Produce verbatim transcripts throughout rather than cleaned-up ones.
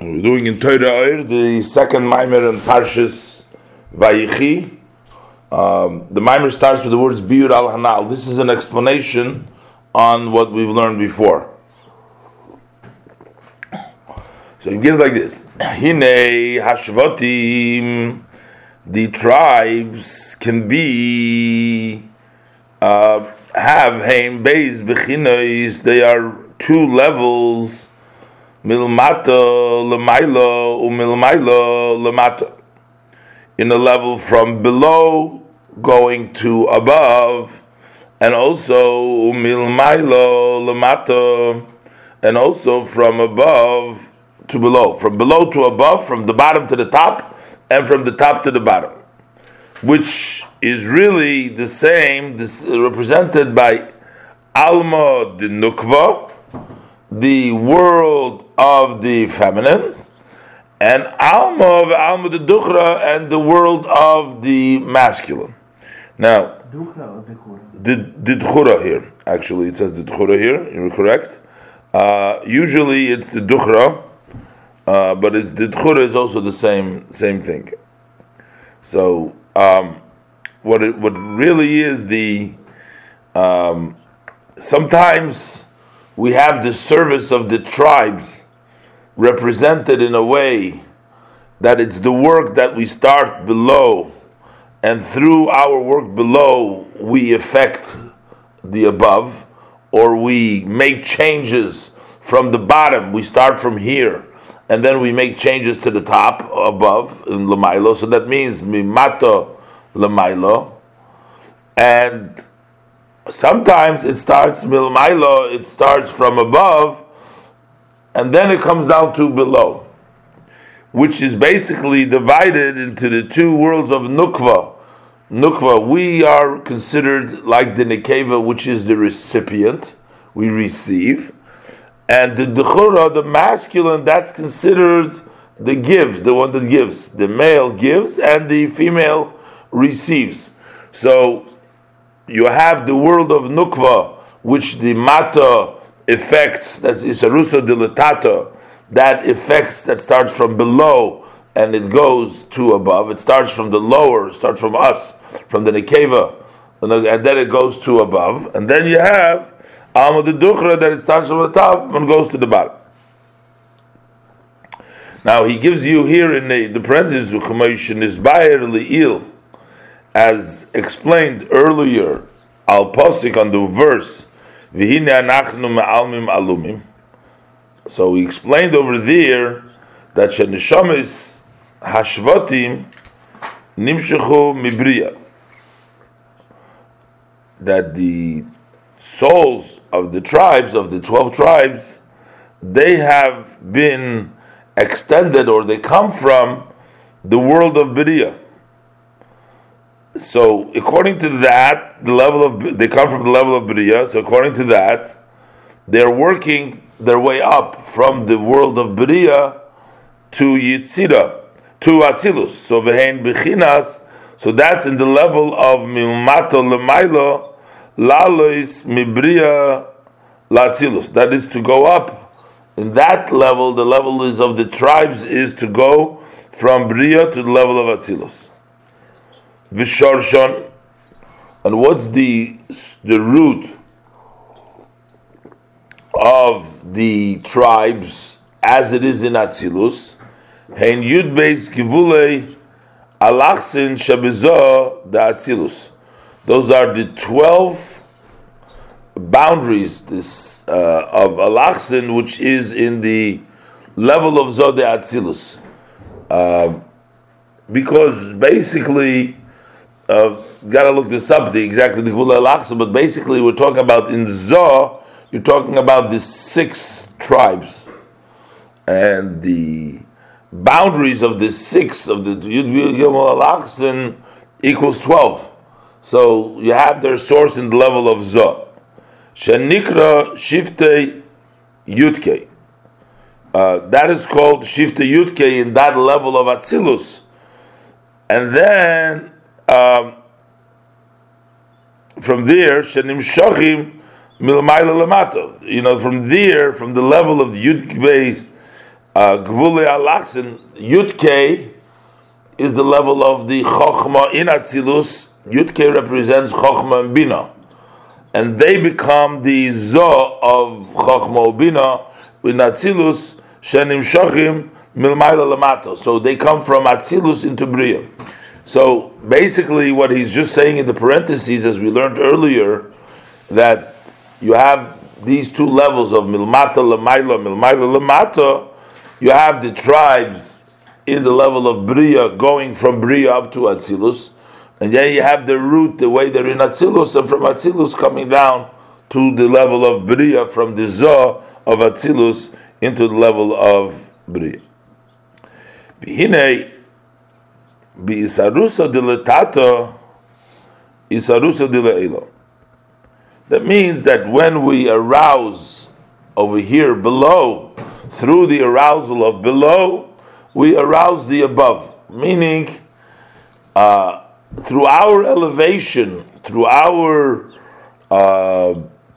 We're doing in Torah Oir, the second Maimer in Parshas Vayichi. Um, the Maimer starts with the words Biur al Hanal. This is an explanation on what we've learned before. So it begins like this: Hine Hashvatim, the tribes can be uh, have Hein Beis Bechinois. They are two levels. Milmata lemaila umilmaila lemata, in a level from below going to above, and also umilmaila lemata, and also from above to below, from below to above, from the bottom to the top, and from the top to the bottom, which is really the same. This is represented by Alma de Nukva, the world of the feminine, and Alma of Alma de Dukhra, and the world of the masculine. Now, the Dukhra here, actually, it says the Dukhra here, you're correct. Uh, usually it's the Dukhra, uh, but it's, the Dukhra is also the same same thing. So, um, what it what really is the um, sometimes we have the service of the tribes represented in a way that it's the work that we start below, and through our work below we affect the above, or we make changes from the bottom. We start from here and then we make changes to the top above in Lamailo. So that means Mimato Lamailo. And sometimes it starts milmailo, it starts from above, and then it comes down to below, which is basically divided into the two worlds of Nukva. Nukva, we are considered like the Nekeva, which is the recipient, we receive, and the Dukhura, the masculine, that's considered the gives, the one that gives. The male gives and the female receives. So you have the world of Nukva, which the Mata affects, that's Isarusa dilatata, that affects, that starts from below and it goes to above. It starts from the lower, starts from us, from the Nekeva, and then it goes to above. And then you have Alma de Dukhra, that it starts from the top and goes to the bottom. Now he gives you here in the, the parentheses, as explained earlier, al posik on the verse, v'hine anachnu me'almim alumim. So we explained over there that shenishamis hashvatim nimshechu mibriya, that the souls of the tribes, of the twelve tribes, they have been extended, or they come from the world of Beriya. So according to that, the level of they come from the level of Beriya. So according to that, they're working their way up from the world of Beriya to Yitzira, to Atzilus. So vehein bechinas. So that's in the level of milmato lemailo lalois mibriya latzilus. That is to go up in that level. The level is of the tribes is to go from Beriya to the level of Atzilus. Visharshan, and what's the the root of the tribes as it is in Atzilus? Hein Yud Beis Givulei Alachsin Shabizah da Atzilus. Those are the twelve boundaries this uh, of Alachsin, which is in the level of Zod Atzilus, uh, because basically. Uh, gotta look this up, the exactly the Gvul al-Aqsa, but basically we're talking about in Zoh, you're talking about the six tribes, and the boundaries of the six of the Yud Gimel al-Aqsa equals twelve. So you have their source in the level of Zoh. Shenikra Shiftei Yudke. Uh, that is called Shiftei Yudke in that level of Atzilus, and then. Um, from there, shenim shachim milmayla lamato. You know, from there, from the level of the Yud Beis Gvulei Alachsin, Yud K is the level of the Chochma in Atzilus. Yud K represents Chochma and Bina. And they become the Zoh of Chochma and Bina in Atzilus, Shenim Shochim, Milmayla Lamato. So they come from Atzilus into Bria. So basically what he's just saying in the parentheses, as we learned earlier, that you have these two levels of Milmata Lamayla, Milmayla Lamato. You have the tribes in the level of Bria going from Bria up to Atzilus, and then you have the root, the way they're in Atzilus, and from Atzilus coming down to the level of Bria, from the Zoh of Atzilus into the level of Bria. V'hinei bi'isarusa diletato isarusa dile'elo. That means that when we arouse over here below, through the arousal of below, we arouse the above. Meaning, uh, through our elevation, through our uh,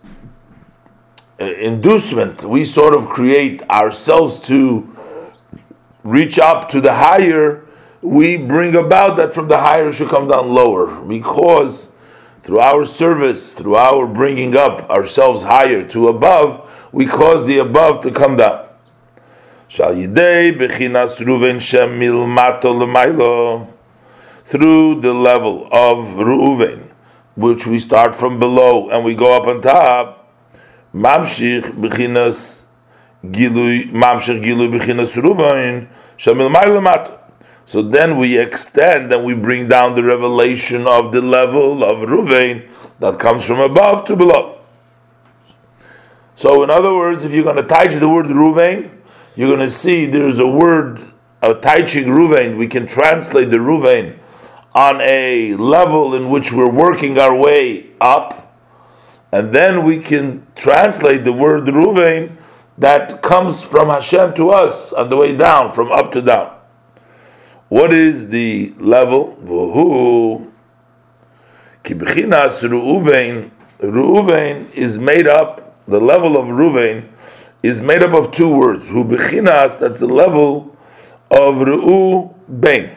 inducement, we sort of create ourselves to reach up to the higher. We bring about that from the higher should come down lower, because through our service, through our bringing up ourselves higher to above, we cause the above to come down. Shal yidei bechinas Ruven shem milmato l'maylo, through the level of Reuven, which we start from below and we go up on top. Mamshich bechinas gilui, mamshich gilui bechinas Ruven shem milmaylo l'mato. So then we extend and we bring down the revelation of the level of Ruvain that comes from above to below. So in other words, if you're going to touch the word Ruvain, you're going to see there's a word, a touching Ruvain. We can translate the Ruvain on a level in which we're working our way up, and then we can translate the word Ruvain that comes from Hashem to us on the way down, from up to down. What is the level? Vuhu ki b'chinas Reuven. Reuven is made up. The level of Reuven is made up of two words. Hu b'chinas. That's the level of Reuven.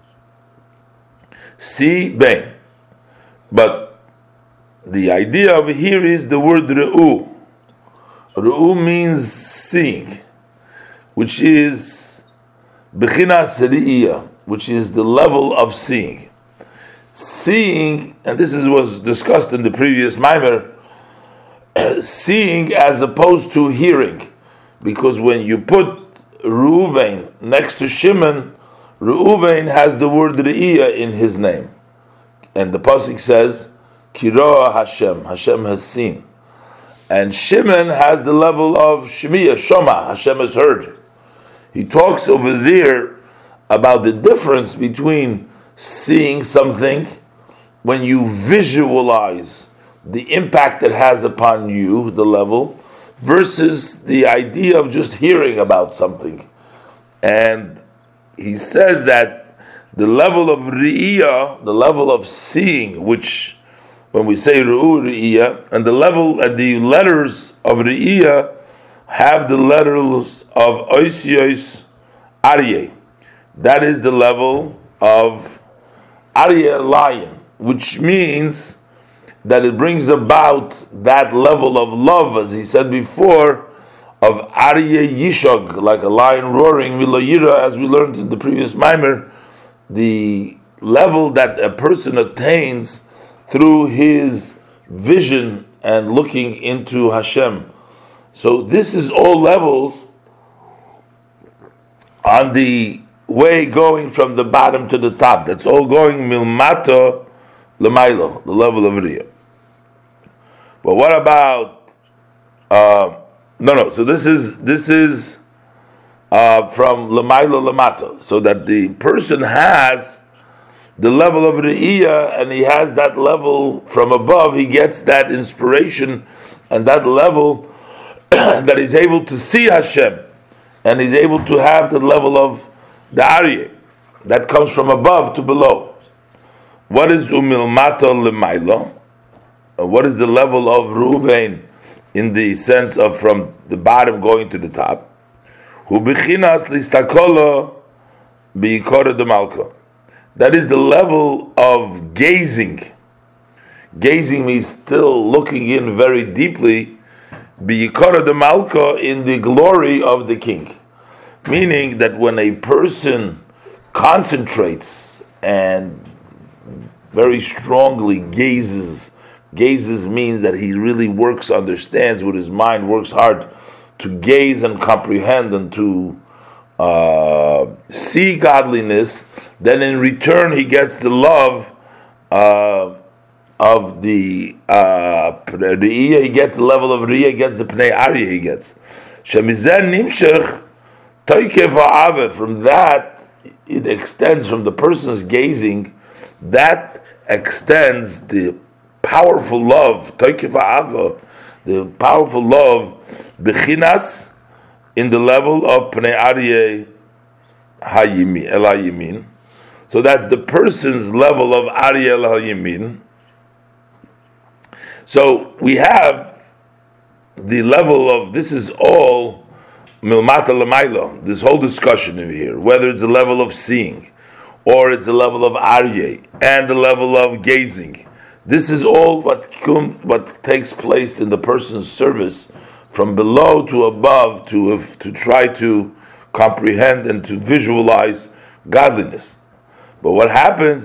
See ben. But the idea over here is the word Reu. Reu means seeing, which is Bechinas Re'iyah, which is the level of seeing. Seeing, and this is was discussed in the previous Maimer, seeing as opposed to hearing. Because when you put Reuven next to Shimon, Reuven has the word Re'iyah in his name. And the Pasuk says, Kiroah Hashem, Hashem has seen. And Shimon has the level of Shemiyah, Shoma, Hashem has heard. He talks over there about the difference between seeing something when you visualize the impact it has upon you, the level, versus the idea of just hearing about something. And he says that the level of Re'iyah, the level of seeing, which when we say Re'u Re'iyah, and the level and the letters of Re'iyah have the letters of Oisios Aryeh. That is the level of Aryeh, lion, which means that it brings about that level of love, as he said before, of Aryeh Yishog, like a lion roaring, Milayira, as we learned in the previous Maimer, the level that a person attains through his vision and looking into Hashem. So this is all levels on the way going from the bottom to the top. That's all going milmato l'maylo, the level of Riyah. But what about uh, no no? So this is this is uh, from l'maylo l'mato, so that the person has the level of Re'iyah, and he has that level from above. He gets that inspiration and that level that he's able to see Hashem, and he's able to have the level of the Aryeh that comes from above to below. What is umilmato l'maylo? What is the level of Reuven in the sense of from the bottom going to the top? Hu bechinas listakola biyikora de malka. That is the level of gazing. Gazing means still looking in very deeply, biyikora de malka, in the glory of the king. Meaning that when a person concentrates and very strongly gazes, gazes means that he really works, understands with his mind, works hard to gaze and comprehend and to uh, see godliness, then in return he gets the love uh, of the uh, Riyah, he gets the level of Riyah, he gets the Pnei Arya, he gets. Shemizen nimshech toikev ha'ave, from that it extends, from the person's gazing, that extends the powerful love, toikev ha'ave, the powerful love, bechinas, in the level of Pnei Arya hayimin, el hayimin. So that's the person's level of Arya el hayimin. So we have the level of, this is all milmata l'maylo, this whole discussion over here, whether it's the level of seeing, or it's the level of Aryeh, and the level of gazing. This is all what what takes place in the person's service, from below to above, to to try to comprehend and to visualize godliness. But what happens?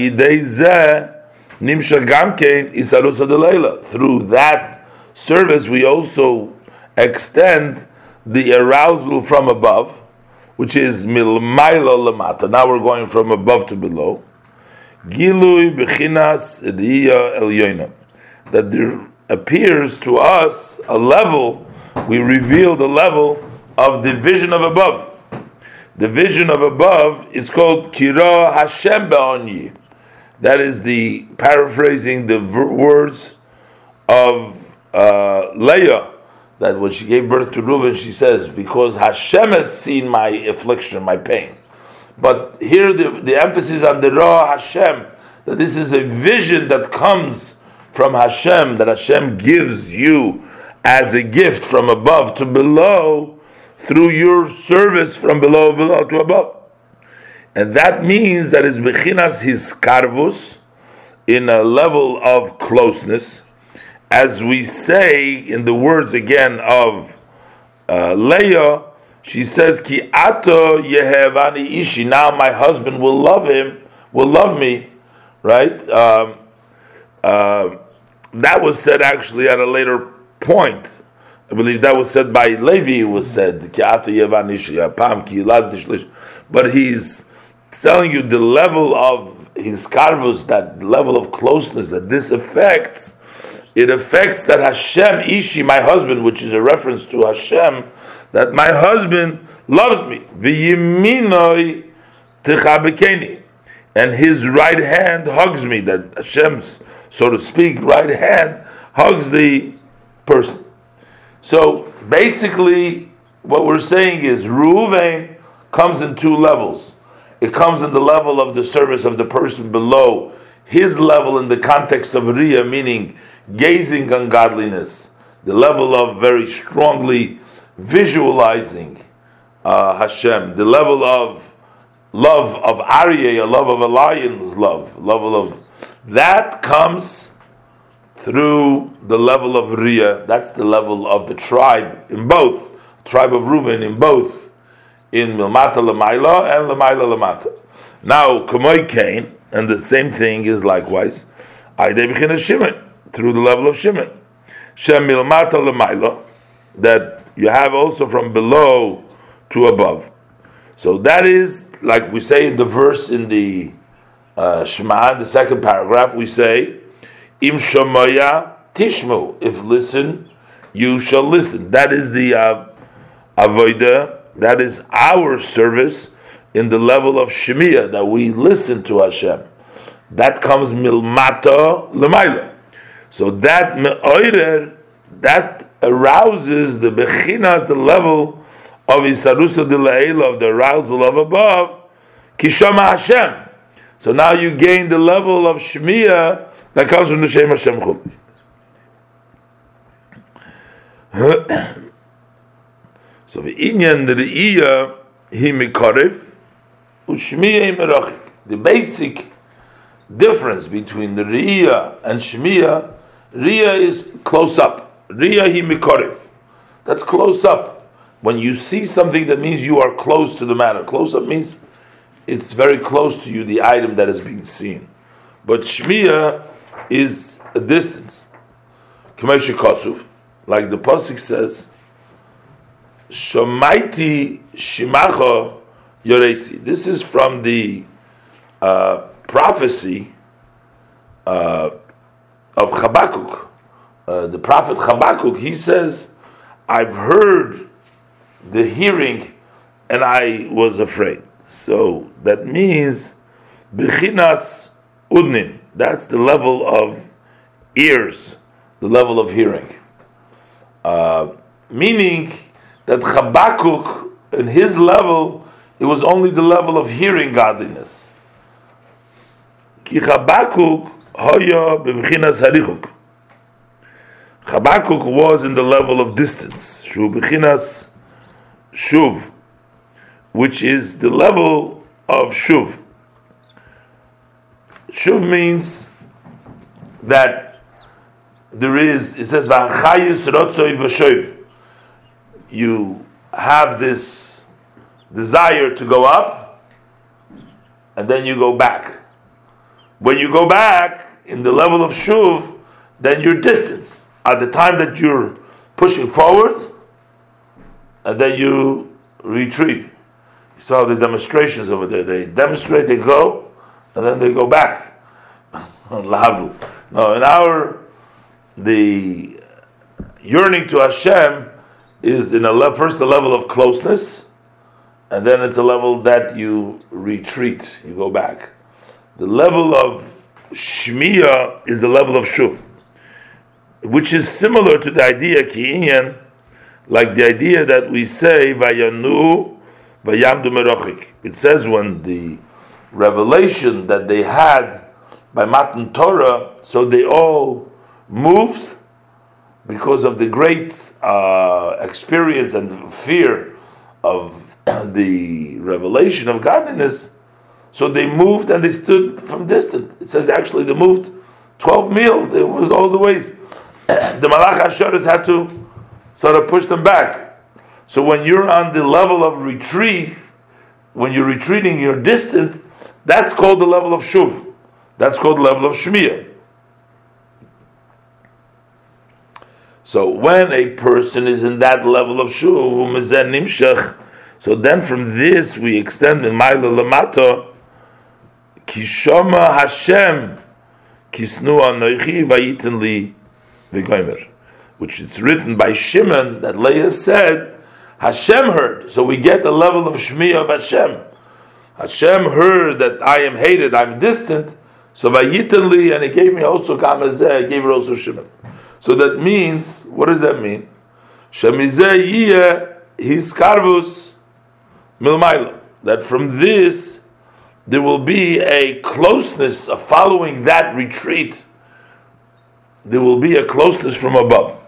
Through that service, we also extend the arousal from above, which is milmayla lamata. Now we're going from above to below. Gilui bechinas ediyah elyoina. That there appears to us a level, we reveal the level of the vision of above. The vision of above is called Kira Hashem Be'onyi. That is the, paraphrasing the v- words of uh, Leah, that when she gave birth to Reuven, she says, because Hashem has seen my affliction, my pain. But here the, the emphasis on the Ra Hashem, that this is a vision that comes from Hashem, that Hashem gives you as a gift from above to below, through your service from below, below to above. And that means that it's bechinas his karvus, in a level of closeness, as we say in the words again of uh, Leah. She says, Ki ato yehevani ishi, now my husband will love him, will love me, right? Um, uh, that was said actually at a later point. I believe that was said by Levi, it was said, Ki ato yehevani ishi, apam ki yilad tishlish. But he's telling you the level of his karvus, that level of closeness that this affects. It affects that Hashem ishi, my husband, which is a reference to Hashem, that my husband loves me. V'yiminoi tichabekeni, and his right hand hugs me. That Hashem's, so to speak, right hand hugs the person. So basically, what we're saying is Reuven comes in two levels. It comes in the level of the service of the person below his level in the context of Riyah, meaning gazing on godliness, the level of very strongly visualizing uh, Hashem, the level of love of Aryeh, a love of a lion's love, level of that comes through the level of Riyah. That's the level of the tribe in both, tribe of Reuven in both, in Milmata Lamaila and Lamaila Lamata. Now, Kamoy Kain, and the same thing is likewise, Aydei B'china Shimon, through the level of Shimon. Shem Milmata Lamaila, that you have also from below to above. So that is, like we say in the verse in the uh, Shema, the second paragraph, we say, Im Shomaya Tishmu, if listen, you shall listen. That is the uh, Avodah, that is our service in the level of Shemiyah, that we listen to Hashem. That comes Milmata L'mayla. So that Me'oirer, that arouses the Bechinas, the level of Isarusa de La'ela, of the arousal of above, Kishama Hashem. So now you gain the level of Shemiyah that comes from the Shem Hashem Chul. So So the inyan the re'iyah hi mikorev u'shmiya hi merachik. The basic difference between the re'iyah and shmiya, re'iyah is close up. Re'iyah hi mikorev. That's close up. When you see something, that means you are close to the matter. Close up means it's very close to you, the item that is being seen. But shmiya is a distance. K'mei shekosuf, like the pasuk says, Shomaiti shimacha yoresi. This is from the uh, prophecy uh, of Habakkuk. Uh, the prophet Habakkuk, he says, I've heard the hearing and I was afraid. So that means Bechinas Udnin. That's the level of ears, the level of hearing. Uh, meaning that Habakkuk, in his level, it was only the level of hearing godliness. Ki Habakkuk hoya bebechinas harichuk. Habakkuk was in the level of distance. Shu bechinas shuv, which is the level of shuv. Shuv means that there is, it says, V'achayis rotzoi v'shoiv. You have this desire to go up, and then you go back. When you go back, in the level of shuv, then you're distance. At the time that you're pushing forward, and then you retreat. You saw the demonstrations over there. They demonstrate, they go, and then they go back. No, in our, the yearning to Hashem is in a le- first a level of closeness, and then it's a level that you retreat, you go back. The level of shmiya is the level of shuv, which is similar to the idea ki'inyan, like the idea that we say vayanu vayamdu merachik. It says when the revelation that they had by Matan Torah, so they all moved because of the great uh, experience and fear of the revelation of godliness. So they moved and they stood from distant. It says actually they moved twelve mil. They moved all the ways. The Malach HaShoros had to sort of push them back. So when you're on the level of retreat, when you're retreating, you're distant, that's called the level of shuv. That's called the level of shmiyah. So when a person is in that level of shuv, so then from this we extend in Maila Lamato, Kishoma Hashem, Kisnu Anoichi Vayitin Li V'Goymer, which is written by Shimon that Leah said, Hashem heard. So we get the level of shmiyah of Hashem. Hashem heard that I am hated, I'm distant. So Vayitin Li, and he gave me also Kamazeh, he gave her also Shimon. So that means, what does that mean? Shemizeh yiyeh hiskarvus milmayla. That from this, there will be a closeness of following that retreat. There will be a closeness from above.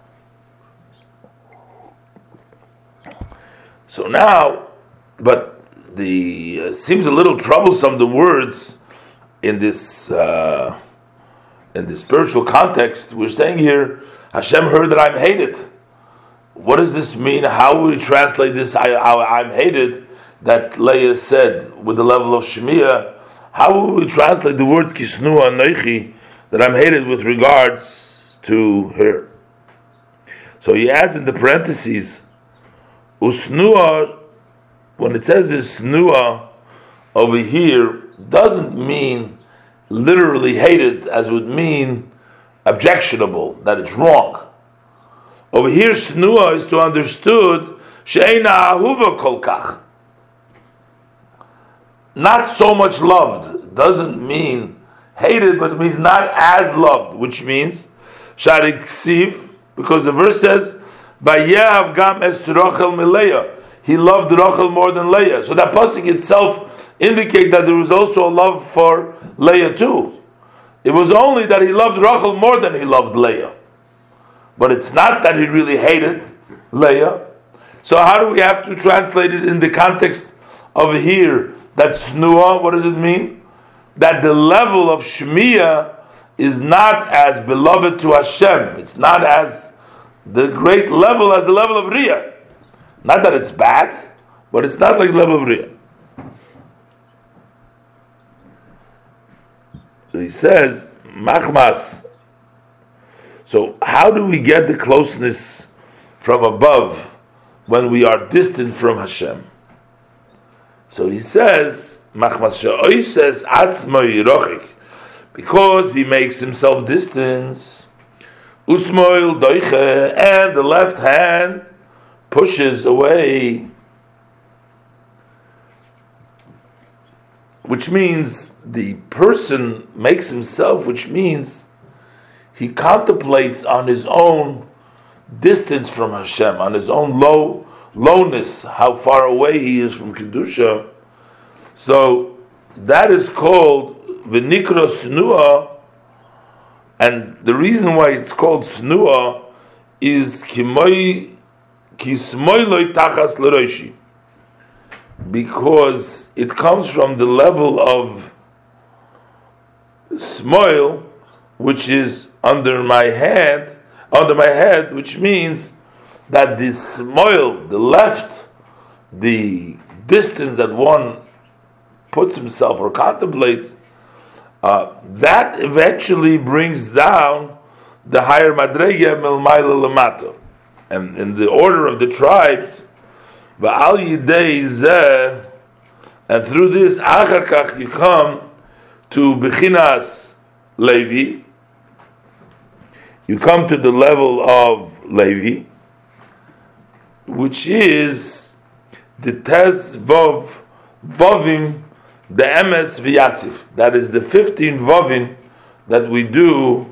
So now, but the uh, seems a little troublesome, the words in this uh, in the spiritual context. We're saying here, Hashem heard that I'm hated. What does this mean? How will we translate this, I, I, I'm hated, that Leah said with the level of Shemiah? How will we translate the word Kisnu Anoichi, that I'm hated with regards to her? So he adds in the parentheses, Usnua, when it says Usnua over here, doesn't mean literally hated as would mean objectionable, that it's wrong. Over here, Snua is to understood she'eina ahuva kol kach. Not so much loved doesn't mean hated, but it means not as loved, which means shariksiv, because the verse says vayehav gam es Rachel mileah. He loved Rachel more than Leah. So that pasuk itself indicates that there was also a love for Leah too. It was only that he loved Rachel more than he loved Leah. But it's not that he really hated Leah. So how do we have to translate it in the context of here? That snua, what does it mean? That the level of Shmiya is not as beloved to Hashem. It's not as the great level as the level of Riyah. Not that it's bad, but it's not like the level of Riyah. So he says, Machmas. So how do we get the closeness from above when we are distant from Hashem? So he says, Machmas Sha'oi says, Atzma Yirochik, because he makes himself distance. Usmoil Doiche, and the left hand pushes away. Which means the person makes himself, which means he contemplates on his own distance from Hashem, on his own low lowness, how far away he is from Kedusha. So that is called V'nikra Snua, and the reason why it's called Snua is Kismoy Loy Tachas L'Roshi, because it comes from the level of smoil, which is under my head, under my head, which means that the smoil, the left, the distance that one puts himself or contemplates, uh, that eventually brings down the higher madrega milmayla lamato, and in the order of the tribes. Va'al yidei zeh, and through this, achar kach, you come to Bechinas Levi. You come to the level of Levi, which is the Tez Vov Vovim, the Emes V'Yatzif. That is the fifteen Vovim that we do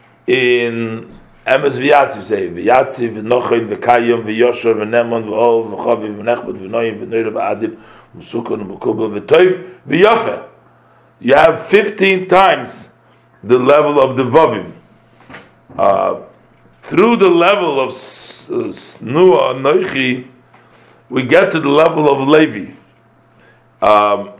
in Emes V'Yatzif. Say V'Yatzif, V'Nochin, V'Kayim, V'Yoshor, V'Nemon, V'Ol, V'Chovim, V'Nechbet, V'Noyim, V'Neir, V'Adim, V'Sukon, V'Kubel, V'Toiv, V'Yofeh. You have fifteen times the level of the Vovim. Uh, through the level of Snua Noichi, we get to the level of Levi. Um,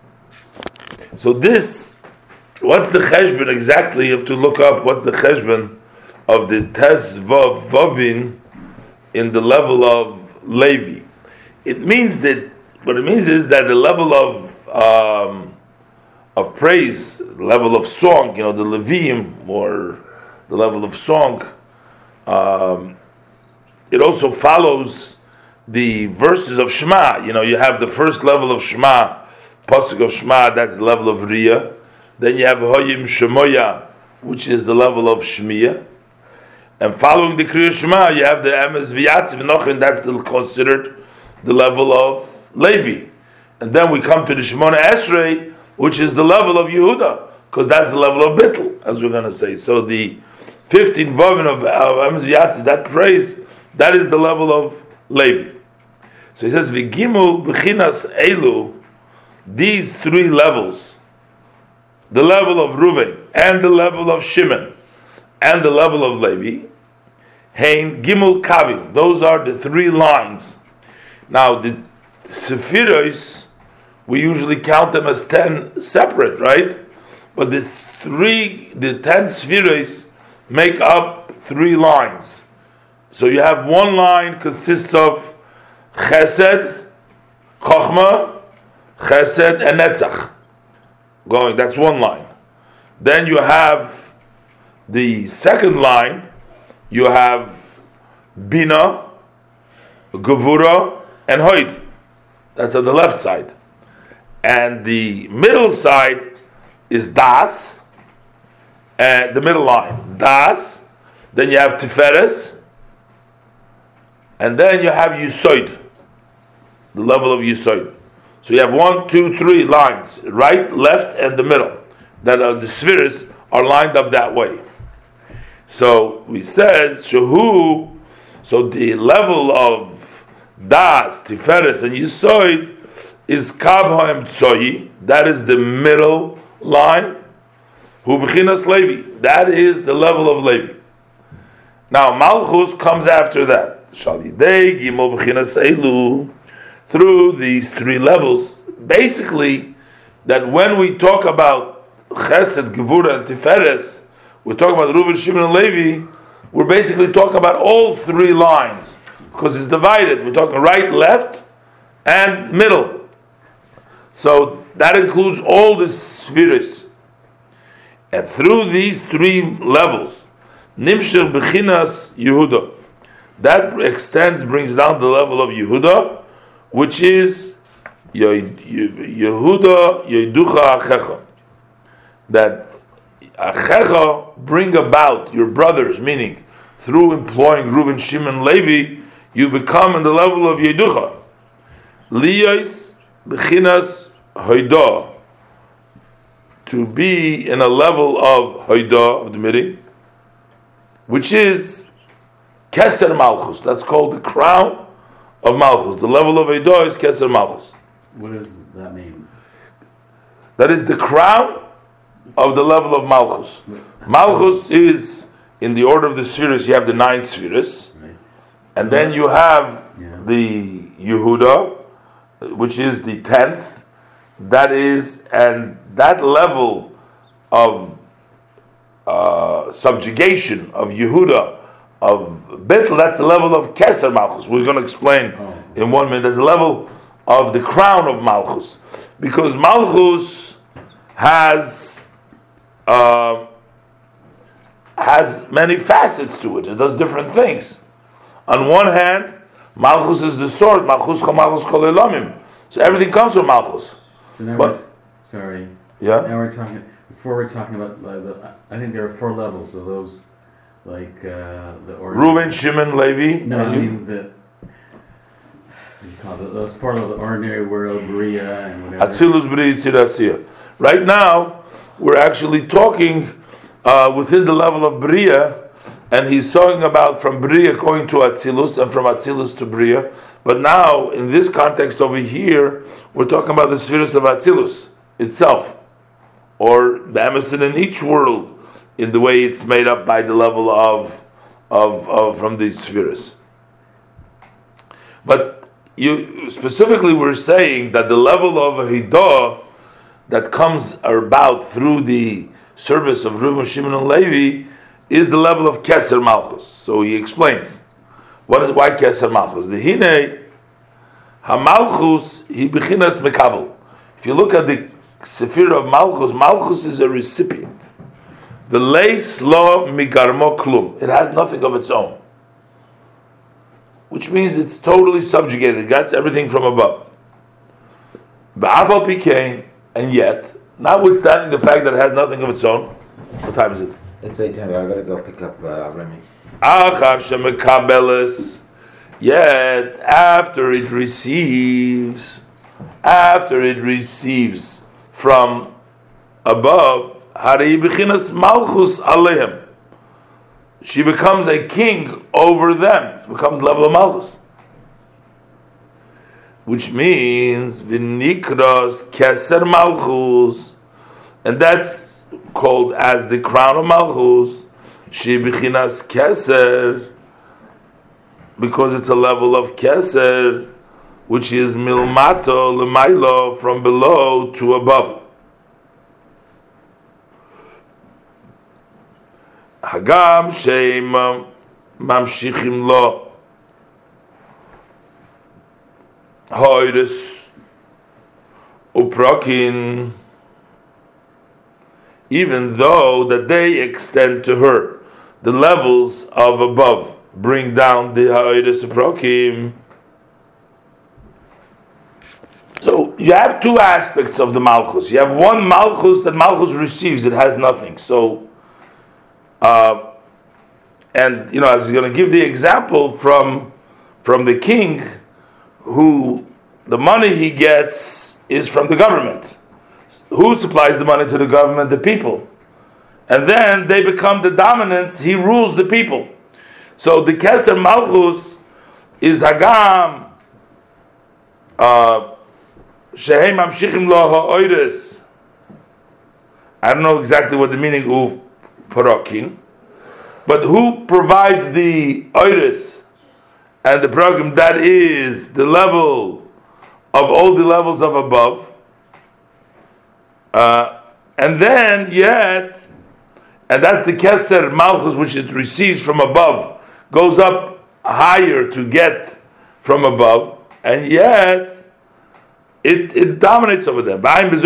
so this, what's the cheshbon exactly? You have to look up what's the cheshbon of the Tez Vav Vavin in the level of Levi. It means that, what it means is that the level of um, of praise, the level of song, you know, the Leviim, or the level of song, um, it also follows the verses of Shema. You know, you have the first level of Shema, Pasuk of Shema, that's the level of Riyah. Then you have Hoyim Shemoya, which is the level of Shmiya. And following the Kriya Shema, you have the Emes V'Yatziv Nochin, that's still considered the level of Levi. And then we come to the Shemona Esrei, which is the level of Yehuda, because that's the level of Bittul, as we're going to say. So the fifteen Vavin of, of Emes V'Yatziv, that praise, that is the level of Levi. So he says, V'gimul b'chinas elu, these three levels, the level of Reuven, and the level of Shimon, and the level of Levi, hein gimul kavim, those are the three lines. Now the Sephiros, we usually count them as ten separate, right? But the three, the ten Sephiros make up three lines. So you have one line consists of Chesed, Chochmah, Chesed, and Netzach. Going, that's one line. Then you have the second line, you have Bina, Gevura, and Hoid. That's on the left side. And the middle side is Das, and the middle line, Das. Then you have Tiferes, and then you have Yusoid, the level of Yusoid. So you have one, two, three lines, right, left, and the middle. That are the spheres are lined up that way. So we says Shahu. So the level of Das, Tiferes, and Yusoid is Kav Ha'em Tzoi. That is the middle line. Hu B'chinas Levi. That is the level of Levi. Now Malchus comes after that. Shalidei Gimel B'chinas Elu, through these three levels. Basically, that when we talk about Chesed, Gevura, and Tiferes, we're talking about Reuven, Shimon, and Levi. We're basically talking about all three lines because it's divided. We're talking right, left, and middle. So that includes all the spheres. And through these three levels, Nimshir B'chinas Yehuda, that extends, brings down the level of Yehuda, which is Yehuda Yeducha Achecha. That Achecha bring about your brothers, meaning through employing Reuven, Shimon, Levi, you become in the level of Yeducha. Liyos B'chinas Hoida, to be in a level of Hoida, of the meeting, which is Keser Malchus. That's called the crown of Malchus. The level of Hoida is Keser Malchus. What does that mean? That is the crown of the level of Malchus. Malchus is, in the order of the spheres, you have the nine spheres, right. And then you have yeah. the Yehuda, which is the tenth. That is, and that level of uh, subjugation of Yehuda, of Bitl, that's the level of Keser Malchus. We're going to explain oh. in one minute. There's a level of the crown of Malchus, because Malchus has uh, has many facets to it. It does different things. On one hand, Malchus is the sword. Malchus Malchus Kol Elamim. So everything comes from Malchus. So now but, we're, sorry. Yeah. Now we're talking. Before we're talking about. Uh, the, I think there are four levels of those, like uh, the. Reuven, Shimon, Levi. No, I mean the. You call it, those four levels: ordinary world, Bria, and whatever. Atzilus, Bria, Tzirasiyah. Right now, we're actually talking uh, within the level of Bria, and he's talking about from Bria going to Atzilus, and from Atzilus to Bria. But now, in this context over here, we're talking about the spheres of Atzilus itself, or the Emerson in each world, in the way it's made up by the level of of, of from these spheres. But you specifically were saying that the level of Hidah that comes about through the service of Reuven, Shimon, and Levi is the level of Keser Malchus. So he explains what is why Keser Malchus. The Hine HaMalchus Hi B'chinas Mekabel. If you look at the Sephir of Malchus, Malchus is a recipient. The Leis Lo Migarmo Klum. It has nothing of its own, which means it's totally subjugated. It gets everything from above. Ba'afal Pikein, and yet, notwithstanding the fact that it has nothing of its own, what time is it? It's eight ten. I gotta go pick up uh, Remy. Achar shemekabeles. Yet after it receives, after it receives from above, Hari b'chinas malchus alehem. She becomes a king over them. It becomes level of malchus, which means v'nikras keser malchus, and that's called as the crown of malchus. She b'chinas keser, because it's a level of keser, which is milmato lemailo, from below to above. Hagam sheim mamshichim lo hoides uprakin, even though that they extend to her the levels of above, bring down the hoides uprakim. So you have two aspects of the malchus. You have one malchus that malchus receives; it has nothing. So. Uh, and you know, as he's going to give the example from from the king, who the money he gets is from the government. Who supplies the money to the government? The people. And then they become the dominants. He rules the people. So the Keser Malchus is Hagam Shehem Mamshichim Lo Ha'oides. I don't know exactly what the meaning of Parakin, but who provides the oiris and the program that is the level of all the levels of above, uh, and then yet, and that's the Keser Malchus, which it receives from above, goes up higher to get from above, and yet it it dominates over them.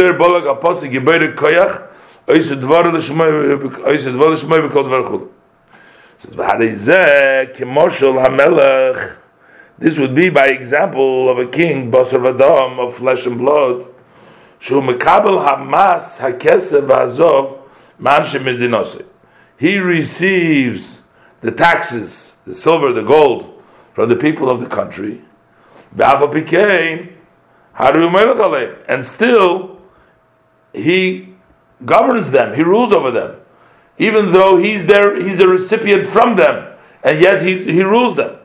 This would be by example of a king, basar v'adam, of flesh and blood, shu mekabel hamas hakesev v'azov man shemidinose. He receives the taxes, the silver, the gold, from the people of the country, and still he governs them, he rules over them, even though he's there, he's a recipient from them, and yet he, he rules them.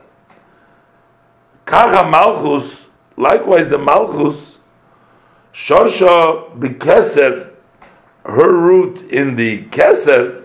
Kacha Malchus, likewise the Malchus, Shorsha b'Keser, her root in the Keser,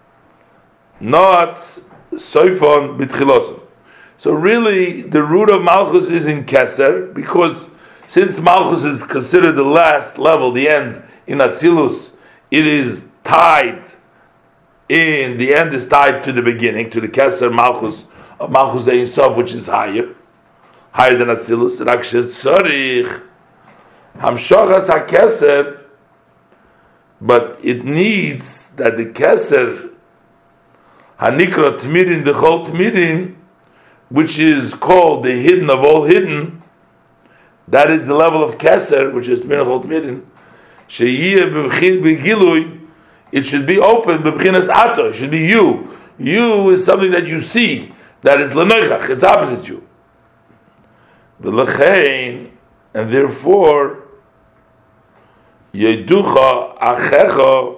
Noatz Soifon b'Tchilosim. So really, the root of Malchus is in Keser, because since Malchus is considered the last level, the end in Atzilus, it is tied in, the end is tied to the beginning, to the Keser Malchus, of Malchus de Yisov, which is higher, higher than Atzilus. Rakshet Tzorich, Hamshochas HaKeser, but it needs that the Keser, Hanikra Tmirin, the Chol Tmirin, which is called the hidden of all hidden, that is the level of Keser, which is Tmirin Chol Tmirin, Sheyiyeh B'B'chin B'Gilui, it should be open, B'B'chinas Ato, it should be you. You is something that you see, that is L'Noichach, it's opposite you. B'Lechein, and therefore, Yeducha Achecha,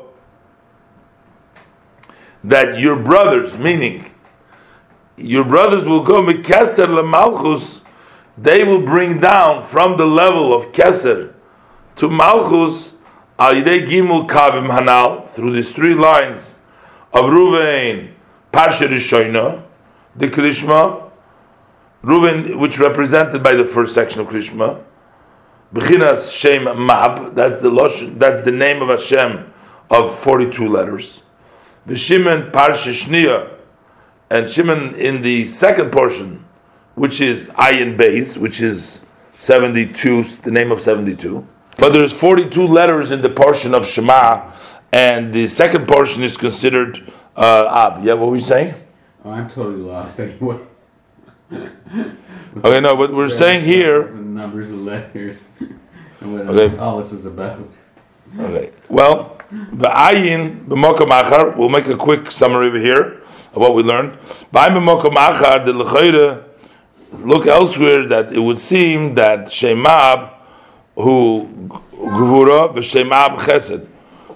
that your brothers, meaning your brothers will go Keser leMalchus, they will bring down from the level of Keser to Malchus Al Yidei Gimel Kavim Hanal, through these three lines of Ruvain Parsha Rishoina, the Krishma, Ruvain, which represented by the first section of Krishma, Bechinas Shem Mab, that's the Loshen, that's the name of Hashem of forty-two letters. Shimon Parsha Shniya, and Shimon in the second portion, which is Ayin Beis, which is seventy-two, the name of seventy-two. But there's forty-two letters in the portion of Shema, and the second portion is considered uh, Ab. Yeah, what were you saying? Oh, I'm totally lost. Anyway. Okay, no, but we're saying here. Numbers of letters, and what okay. all this is about. Okay, well, the ayin b'mokom achar. We'll make a quick summary over here of what we learned. B'ayin b'mokom achar the l'chayre. Look elsewhere that it would seem that Shemab, who gvura v'Shemab chesed,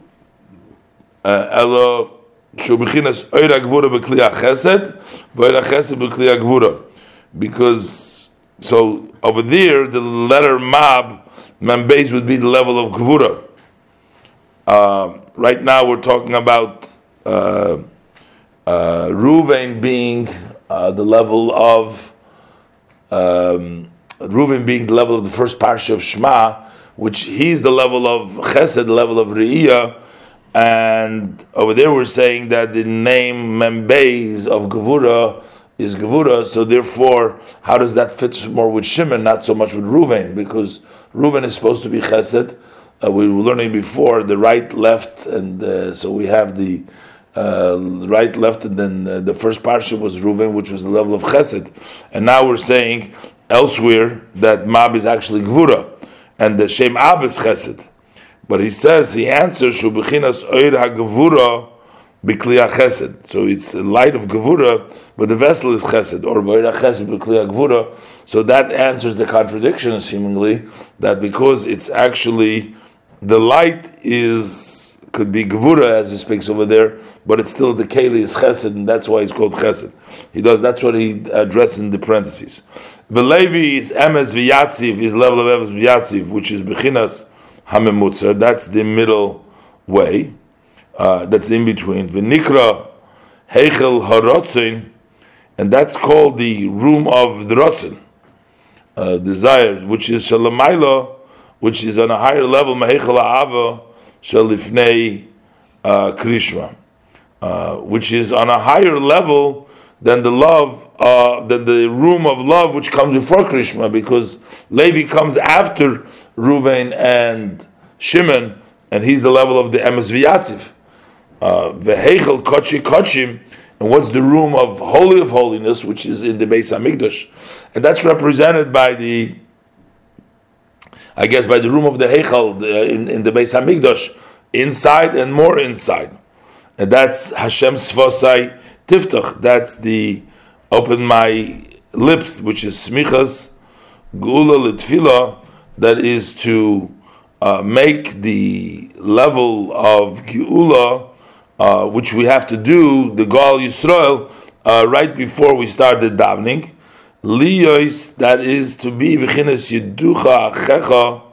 elo shu b'chinas oira gvura b'kliya chesed v'oira chesed b'kliya gvura, because so over there the letter Mab Membeis would be the level of gvura. Uh, right now we're talking about uh, uh, Ruvain being uh, the level of um, Ruvain being the level of the first parsha of Shema, which he's the level of Chesed, the level of Re'iyah, and over there we're saying that the name Membeis of Gevura is Gevura, so therefore how does that fit more with Shimon, not so much with Ruvain, because Ruvain is supposed to be Chesed. Uh, we were learning before the right, left, and uh, so we have the uh, right, left, and then uh, the first parsha was Reuven, which was the level of Chesed, and now we're saying elsewhere that Mab is actually Gvura, and the Shem Ab is Chesed. But he says he answers Shu Bechinas Oir HaGevura B'Kli HaChesed. So it's a light of Gevura, but the vessel is Chesed, or Oir HaChesed B'Kli HaGevura. So that answers the contradiction, seemingly, that because it's actually the light is could be Gevura as he speaks over there, but it's still the Keli is Chesed, and that's why it's called Chesed. He does that's what he addressed in the parentheses. The Levi is Emes V'Yatziv, his level of Emes V'Yatziv, which is Bechinas Hamemutzer. That's the middle way. Uh, that's in between. V'Nikra Heichel Harotzin, and that's called the room of the Ratzon, uh, desire, which is Shalamayla, which is on a higher level, Mahechel Ha'ava Shalifnei Krishma, uh, which is on a higher level than the love, uh, than the room of love which comes before Krishma, because Levi comes after Reuven and Shimon, and he's the level of the Emes V'Yatziv. V'Heichel Kochi Kochim, and what's the room of Holy of Holiness, which is in the Beis Hamikdash, and that's represented by the, I guess, by the room of the Heichel the, in, in the Beis Hamikdash, inside and more inside, and that's Hashem Sfosai Tiftach. That's the open my lips, which is Smichas Geula L'Tfilah, that is to uh, make the level of Geula, uh, which we have to do, the Gal Yisrael, uh, right before we start the davening. Liyos, that is to be B'chinas Yiducha Achecha,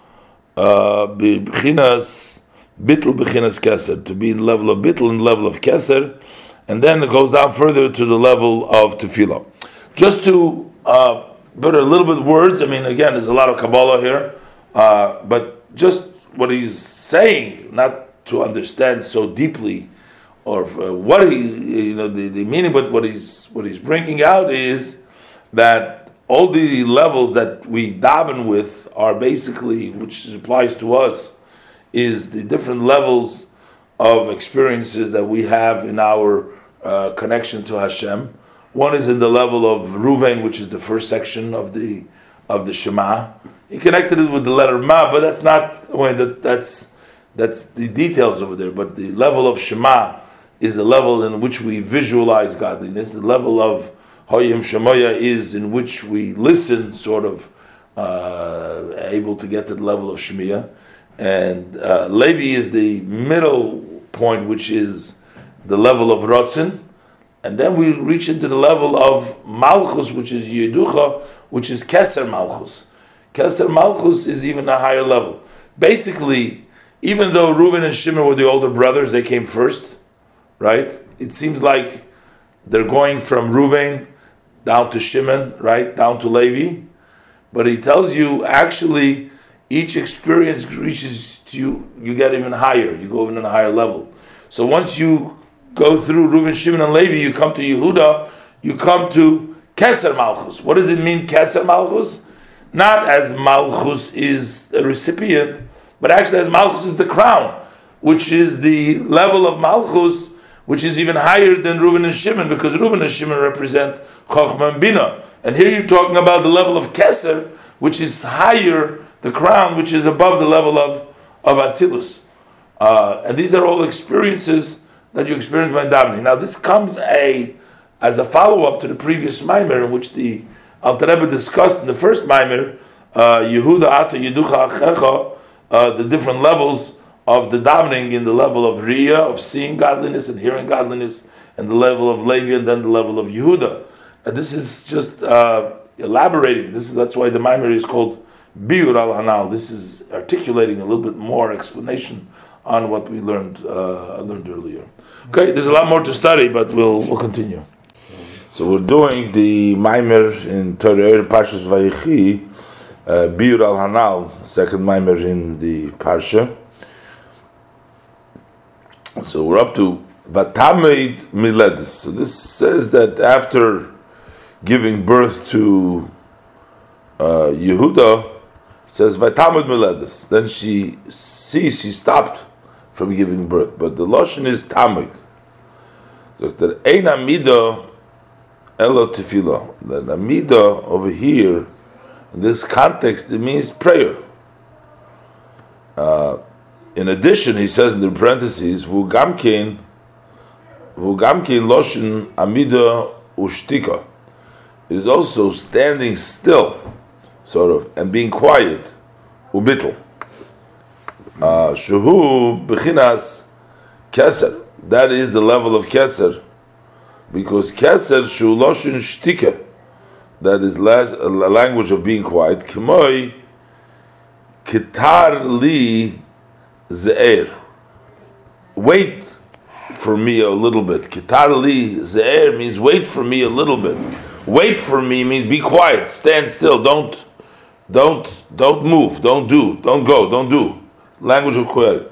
B'chinas Bittul B'chinas Keser, to be in the level of Bittul and level of Keser, and then it goes down further to the level of Tefillah. Just to uh, put a little bit of words, I mean, again, there's a lot of Kabbalah here, uh, but just what he's saying, not to understand so deeply, or uh, what he, you know, the, the meaning, but what he's what he's bringing out is that all the levels that we daven with are basically, which applies to us, is the different levels of experiences that we have in our uh, connection to Hashem. One is in the level of Ruvain, which is the first section of the of the Shema. He connected it with the letter Ma, but that's not well, that, that's that's the details over there. But the level of Shema is the level in which we visualize godliness. The level of Hayim Shemoya is in which we listen, sort of uh, able to get to the level of Shemiah. And uh, Levi is the middle point, which is the level of Ratzon, and then we reach into the level of Malchus, which is Yeducha, which is Keser Malchus. Keser Malchus is even a higher level. Basically, even though Reuven and Shimon were the older brothers, they came first, right? It seems like they're going from Reuven down to Shimon, right, down to Levi, but he tells you actually each experience reaches to you, you get even higher, you go even on a higher level. So once you go through Reuven, Shimon, and Levi, you come to Yehuda, you come to Keser Malchus. What does it mean, Keser Malchus? Not as Malchus is a recipient, but actually as Malchus is the crown, which is the level of Malchus, which is even higher than Reuven and Shimon, because Reuven and Shimon represent Chochmah and Bina. And here you're talking about the level of Keser, which is higher, the crown, which is above the level of, of Atzilus. Uh, and these are all experiences that you experience by davening. Now this comes a as a follow-up to the previous Maimer, in which the Alter Rebbe discussed in the first Maimer, uh, Yehuda Ata Yeducha Achecha, uh, the different levels of the davening, in the level of Riyah, of seeing godliness and hearing godliness, and the level of Levi, and then the level of Yehuda. And this is just uh, elaborating. This is that's why the Maimer is called Biur al Hanal. This is articulating a little bit more explanation on what we learned uh, learned earlier. Okay, there's a lot more to study, but we'll we'll continue. So we're doing the Maimer in Torah Parshas Vayechi, uh, Biur al Hanal, second Maimer in the Parsha. So we're up to Vatameid Miledis. So this says that after giving birth to uh, Yehuda, it says Vatameid Miledis. Then she ceased, she stopped from giving birth. But the Lashon is Tamid. So that Ein Amida Elo Tefillah. The Amida over here, in this context, it means prayer. Uh, in addition, he says in the parentheses, Vugamkein, Vugamkein Loshin Amida Ushtika, is also standing still, sort of, and being quiet, Ubitl. Shuhu Bechinas Keser. That is the level of Keser, because Keser Shu Loshin Shtika, that is a language of being quiet. K'moi Kitar Li Ze'er. Wait for me a little bit. Kitar li ze'er means wait for me a little bit. Wait for me means be quiet, stand still, don't, don't, don't move, don't do, don't go, don't do. Language of quiet.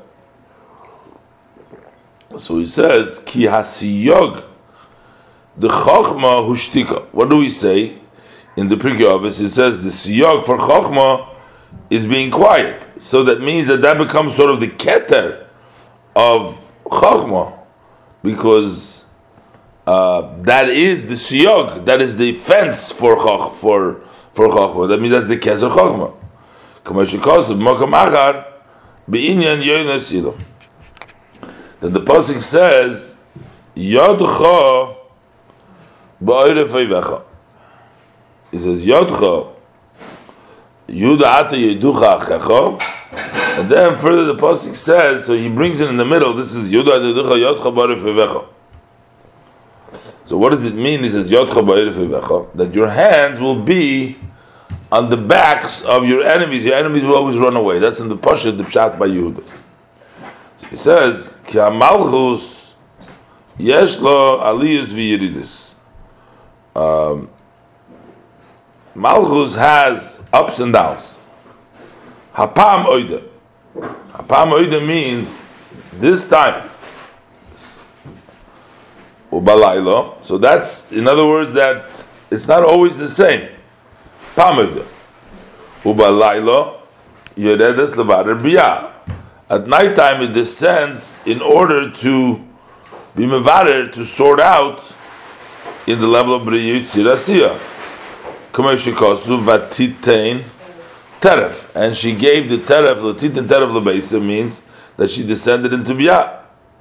So he says, Ki hasiyog, the chokhmah hushtika. What do we say in the Pirkei Avos? It says the siyog for chokhmah is being quiet. So that means that that becomes sort of the keter of chokhmah, because uh, that is the siyog, that is the fence for chokh, for for chokhmah. That means that's the keser chokhmah. Kamashikosu makam achar beinyan yoynas ilum. Then the pasuk says, Yodcha ba'oref oivecha. He says, Yodcha Yuda ata yeducha achecha. And then further the pasuk says, so he brings it in the middle, this is Yuda ata yeducha Yodcha ba'oref oivecha. So what does it mean? He says, Yodcha ba'oref oivecha, that your hands will be on the backs of your enemies. Your enemies will always run away. That's in the Pasha, the Pshat by Yehuda. So he says, Ki ha-malchus yesh lo aliyus v'yiridus. Um, Malchus has ups and downs. Hapam oida. Hapam oida means this time. Ubalaylo. So that's, in other words, that it's not always the same. Pam oida. Ubalaylo yeredes levader biyah. At night time it descends in order to be mevader, to sort out in the level of briyut sirasiya. Kameshikosu vatitain teref, and she gave the teref, latitain teref lebeisa means that she descended into biyah.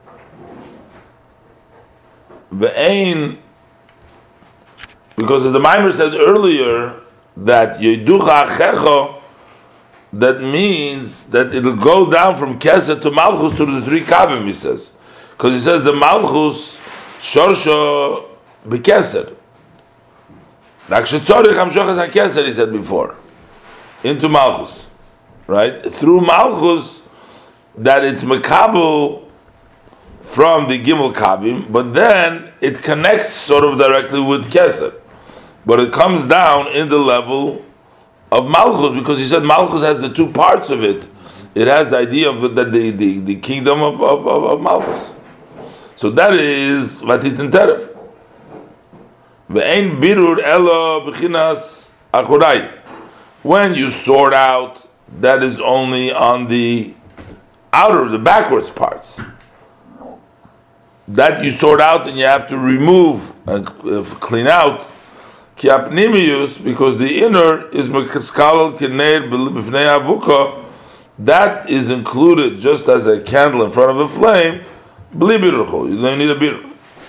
Ve'ein, because as the Maimer said earlier that yeducha achecho, that means that it'll go down from Keser to Malchus to the three Kavim, he says. Because he says the Malchus, Shorsho B'Keser. Rakshetzorich Hamshochas HaKeser, he said before. Into Malchus. Right? Through Malchus, that it's Mekabel from the Gimel Kavim, but then it connects sort of directly with Keser. But it comes down in the level of Malchus, because he said Malchus has the two parts of it. It has the idea of the the, the, the kingdom of, of, of, of Malchus. So that is Vatitin Teref. Ve'ein birur elo b'chinas achurai. When you sort out, that is only on the outer, the backwards parts. That you sort out and you have to remove and clean out. Because the inner is mekaskalal kineir b'fnei avuka, that is included just as a candle in front of a flame. B'li birucho, you don't need a bir.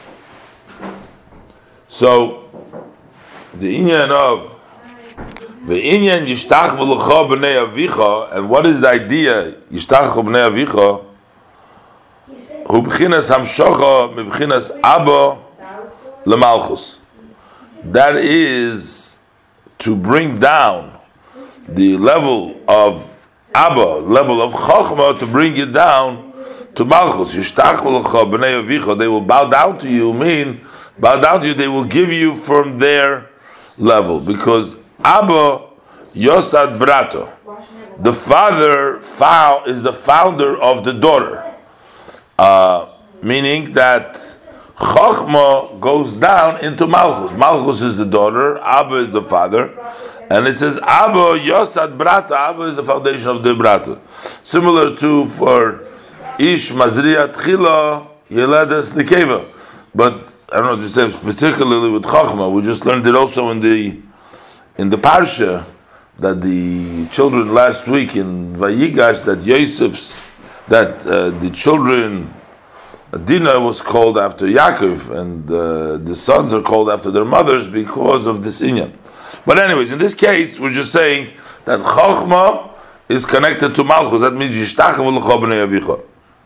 So the inyan of the inyan yishtach v'lecha b'nei avicha, and what is the idea? Yishtach b'nei avicha hu b'chinas hamshocha meb'chinas abba lemalchus. That is to bring down the level of Abba, level of Chochmah, to bring it down to Malchus. They will bow down to you, mean, bow down to you, they will give you from their level. Because Abba, Yosad Brato, the father is the founder of the daughter. Uh, meaning that Chochmah goes down into Malchus. Malchus is the daughter, Abba is the father, and it says Abba Yosad Brata. Abba is the foundation of the Brata. Similar to for Ish Mazriat Chila Yeledes Nekeva. But I don't know to say particularly with Chochmah. We just learned it also in the in the Parsha that the children last week in Vayigash, that Yosef's that uh, the children. Dinah was called after Yaakov, and uh, the sons are called after their mothers because of this inyan. But anyways, in this case, we're just saying that Chochmah is connected to Malchus. That means Yishtach v'lecha b'nei avicha.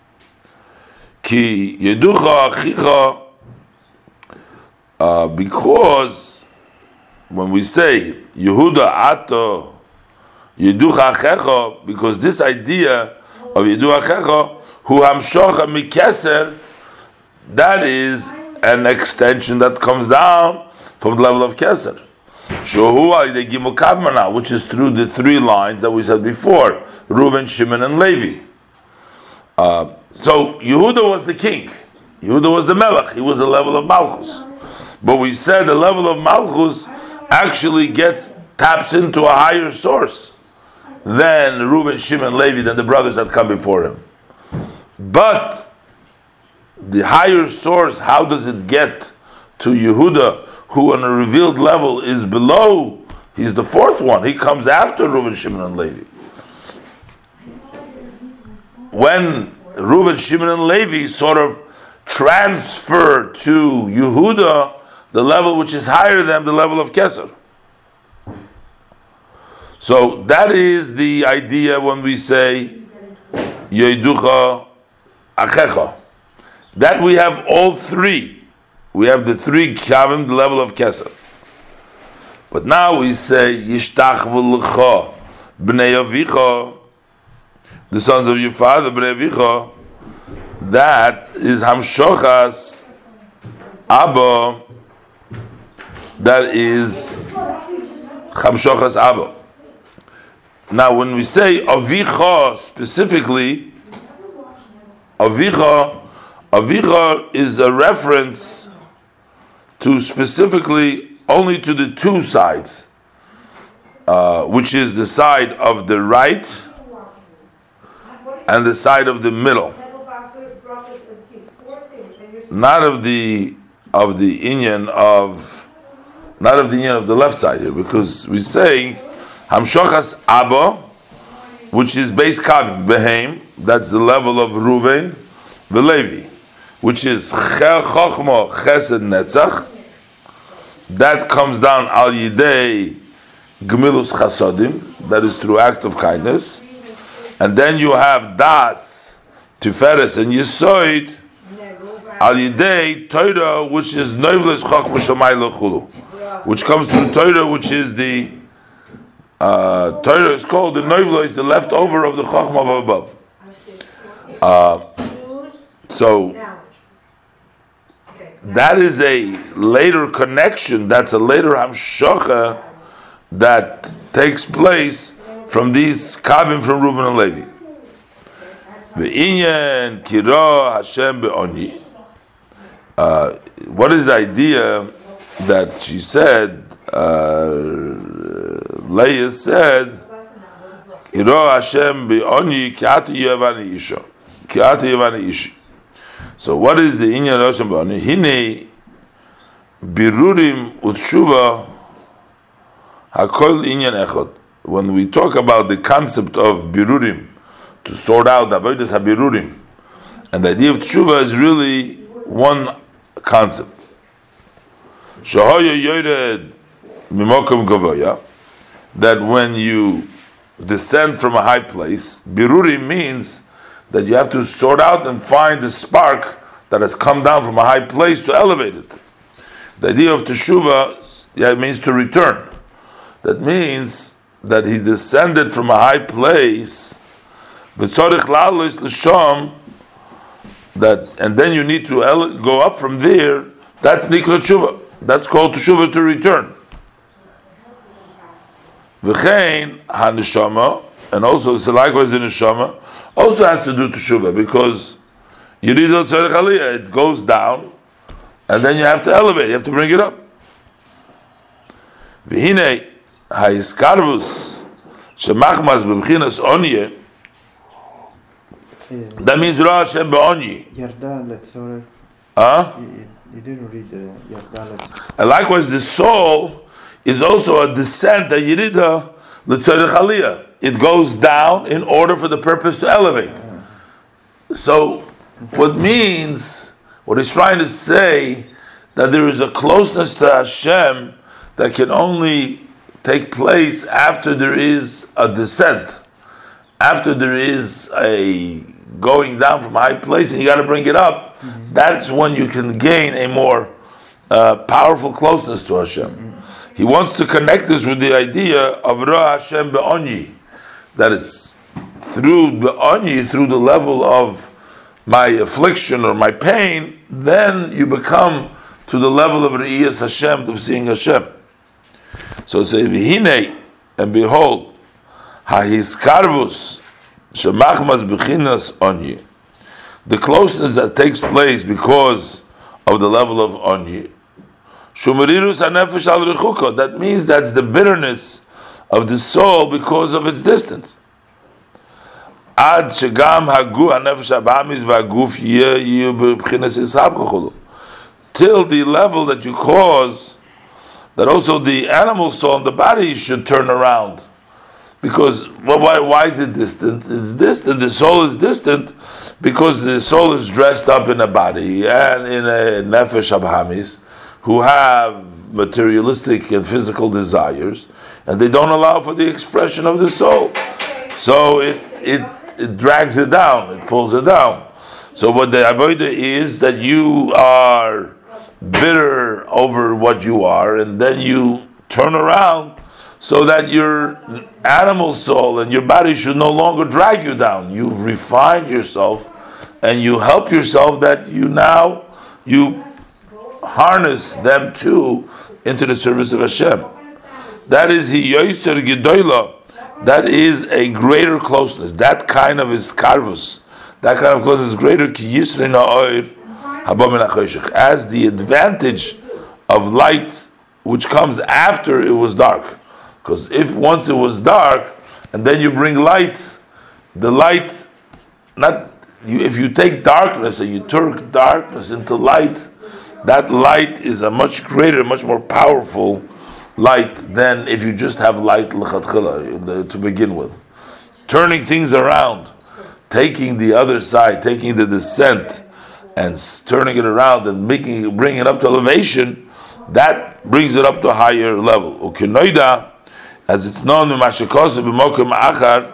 Ki yeducha achicha, uh, because when we say Yehuda ato yeducha achecha, because this idea of Yeducha achecha, Hu hamshocha mikeser, that is an extension that comes down from the level of Keser. Shohu the Gimel Kavmana, which is through the three lines that we said before, Reuven, Shimon, and Levi. Uh, so Yehuda was the king. Yehuda was the Melech. He was the level of Malchus. But we said the level of Malchus actually gets taps into a higher source than Reuven, Shimon, Levi, than the brothers that come before him. But the higher source, how does it get to Yehuda, who on a revealed level is below? He's the fourth one. He comes after Reuven, Shimon, and Levi. When Reuven, Shimon, and Levi sort of transfer to Yehuda the level which is higher than the level of Keser. So that is the idea when we say Yoiducha Achecha. That we have all three. We have the three Kavim, the level of Keser. But now we say Yishtach v'lecha b'nei Avicha, the sons of your father, b'nei Avicha. That is Hamshochas Abba. That is Hamshochas Abba. Now, when we say Avicha specifically, Avicha, Avicha is a reference to specifically only to the two sides, uh, which is the side of the right and the side of the middle. Not of the of the inyan of not of the inyan of the left side here, because we're saying Hamshochas Abba, which is base Kavim Behem, that's the level of Reuven, Velevi, which is Chochma Chesed Netzach. That comes down Al Yidei Gemilus Chasodim, that is through act of kindness, and then you have Das, Tiferes, and Yesoid Al Yidei Torah, which is Noivles Chochma Shamayla Chulu, which comes through Torah, which is the uh, Torah is called the Noivla, is the leftover of the Chochma of above. Uh, so that is a later connection. That's a later Hamshocha that takes place from these Kavim from Reuven and Levi. Ve'inyan kiro Hashem be'oni. Uh, what is the idea that she said? Uh, Leah said, "Kiro Hashem be'oni ki'ati yevani isha, ki'ati yevani ishi." So, what is the inyan Hashem be'oni? Hine birurim utshuva hakol inyan echad. When we talk about the concept of birurim, to sort out avodas habirurim, and the idea of tshuva is really one concept. Shahaya yored mimokum gavoya, that when you descend from a high place, birurim means that you have to sort out and find the spark that has come down from a high place to elevate it. The idea of teshuva, yeah, it means to return. That means that he descended from a high place, v'tzorich la'alos l'sham, that, and then you need to ele- go up from there. That's nikra teshuva. That's called teshuva, to return. V'chein haneshama, and also so likewise the neshama also has to do teshuva, because you need a tzorich aliyah. It goes down, and then you have to elevate. You have to bring it up. V'hinei ha'iskarvus shemachmas b'mchinas onye. That means Ra Hashem be'onyi. Yarda letzorech. Huh? You, you didn't read the Yarda letzorech. And likewise, the soul is also a descent, a yirida l'tzorech aliyah. It goes down in order for the purpose to elevate. So, what means, what he's trying to say, that there is a closeness to Hashem that can only take place after there is a descent, after there is a going down from a high place, and you got to bring it up. Mm-hmm. That's when you can gain a more uh, powerful closeness to Hashem. Mm-hmm. He wants to connect this with the idea of Ra Hashem be'onyi, that it's through be'onyi, through the level of my affliction or my pain, then you become to the level of Re'iyas Hashem, of seeing Hashem. So say, V'hinei, and behold, Ha'hiskarvus, Shemachmas B'chinas Onyi, the closeness that takes place because of the level of Onyi, Shumerirus HaNefesh Al Rechuko, that means that's the bitterness of the soul because of its distance. Ad Shegam Hagu HaNefesh HaBamis V'Haguf Yeyu B'chinas Ishab Chulu, till the level that you cause that also the animal soul and the body should turn around. Because well, why, why is it distant? It's distant, the soul is distant because the soul is dressed up in a body and in a nefesh habahamis who have materialistic and physical desires, and they don't allow for the expression of the soul. So it it, it drags it down, it pulls it down. So what the avodah is that you are bitter over what you are, and then you turn around so that your animal soul and your body should no longer drag you down. You've refined yourself and you help yourself that you now you harness them too into the service of Hashem. That is Hi Yoser Gedoyla. That is a greater closeness. That kind of is karvus. That kind of closeness is greater ki Yisrei Na'or Haba Min HaChoshech, as the advantage of light which comes after it was dark. Because if once it was dark and then you bring light, the light, not you, if you take darkness and you turn darkness into light, that light is a much greater, much more powerful light than if you just have light l'chatchila to begin with. Turning things around, taking the other side, taking the descent, and turning it around and making, bringing it up to elevation, that brings it up to a higher level. Ukinoida, as it's known in Mashikosa b'mokim achar,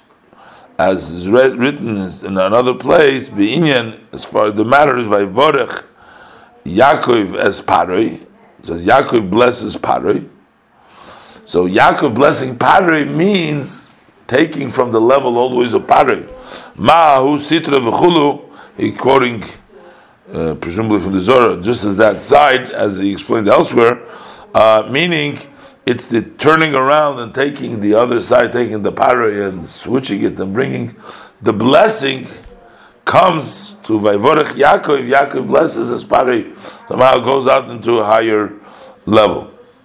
as is read, written in another place, b'inyan, as far as the matter is, vayvorech Yaakov as Paroi. It says Yaakov blesses Paroi. So Yaakov blessing Paroi means taking from the level all the ways of Paroi. Ma'ahu sitra v'chulu, he quoting uh, presumably from the Zohar, just as that side, as he explained elsewhere, uh, meaning it's the turning around and taking the other side, taking the Paroi and switching it and bringing the blessing comes to Vayvorech Yaakov. Yaakov blesses his Paroi, somehow goes out into a higher level.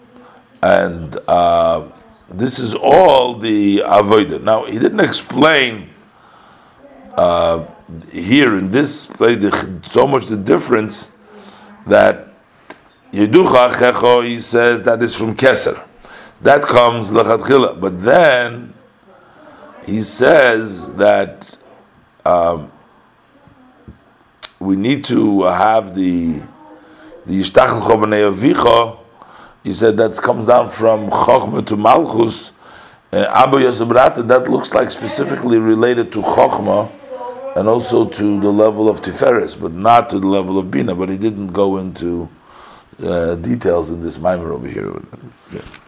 And uh, this is all the avodah. Now, he didn't explain uh, here in this place so much the difference that Yeducha Checho, he says that is from Keser. That comes L'chatchila. But then he says that um, we need to have the the Yishtachel Chobanei Avicha. He said that comes down from Chochmah to Malchus. Uh, Abba Yosef Rata, that looks like specifically related to Chochmah and also to the level of Tiferes, but not to the level of Bina. But he didn't go into uh, details in this mimer over here. Yeah.